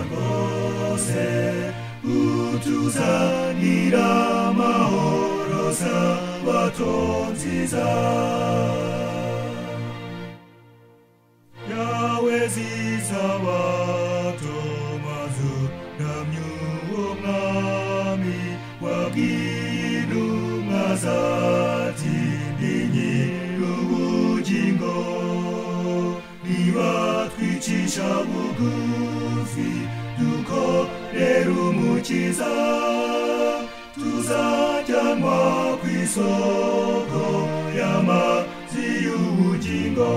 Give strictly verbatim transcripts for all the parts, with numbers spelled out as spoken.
rwose utuzanira amahoro sabato nziza yawe zisabato mazu ramya uwo mwami wabwiye intumwa zati ndi nyir'ubugingo niba twicisha bugufi dukorera umukiza tuzajyanwa ku isoko y'amazi y'ubugingo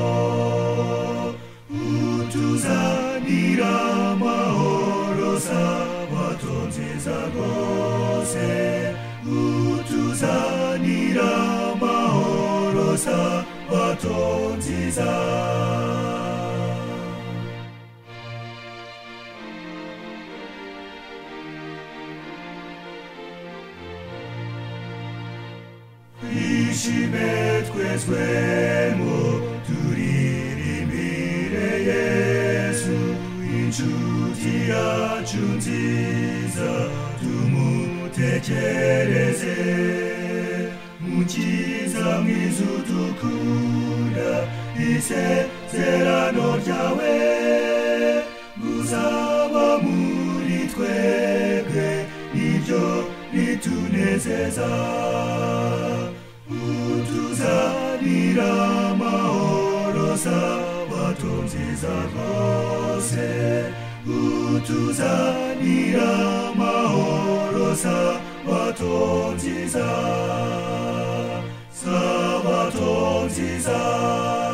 utuzanira amahoro sabato nziza rwose utuzanira amahoro sabato nziza twishime twezwemo turirimbire Yesu inshuti yacu nziza tumutekereze mukiza mwiza udukunda isezerano ryawe guzaba muri twebwe nibyo bitunezeza utuzanira amahoro sabato nziza rwose utuzanira amahoro sabato nziza sabato nziza